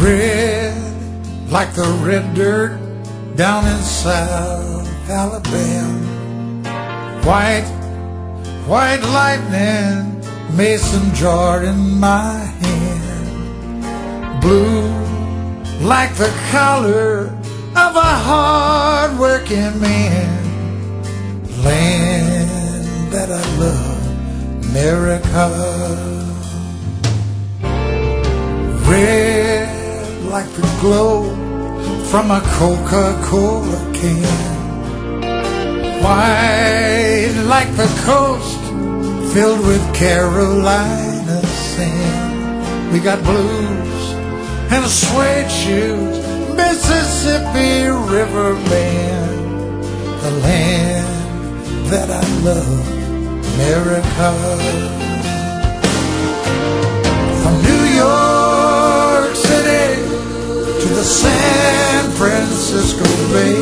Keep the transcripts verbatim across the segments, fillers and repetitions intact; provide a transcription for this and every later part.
Red like the red dirt down in South Alabama. White, white lightning, mason jar in my hand. Blue like the collar of a hard-working man. Land that I love, America. Red like the glow from a Coca-Cola can. White like the coast filled with Carolina sand. We got blues and suede shoes, Mississippi River band. The land that I love, America. From New York City to the San Francisco Bay,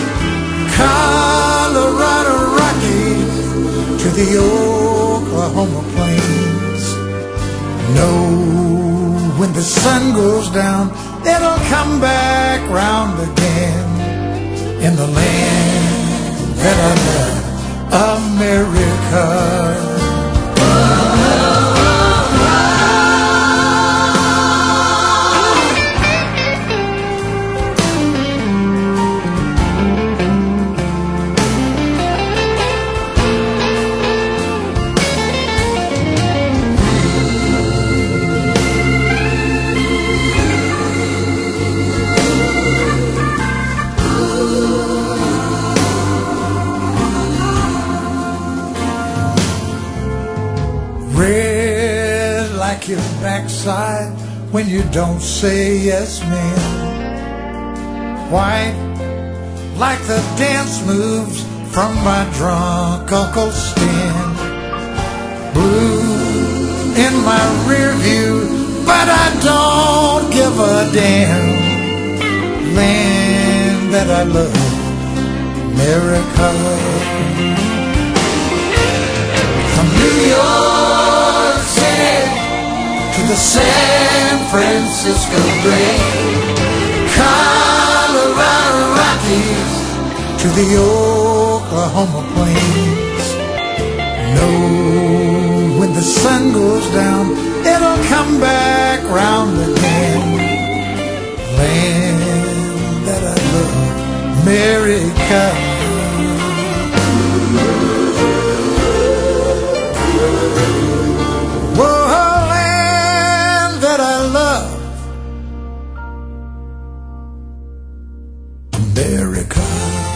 Colorado Rockies to the Oklahoma plains. Know when the sun goes down, it'll come back round again. In the land that I love, America. Red like your backside when you don't say yes, man. White like the dance moves from my drunk Uncle Stan. Blue in my rear view, but I don't give a damn. Land that I love, America. From New York to the San Francisco Bay, Colorado Rockies to the Oklahoma plains. Know when the sun goes down, it'll come back round again. Land that I love, America. America.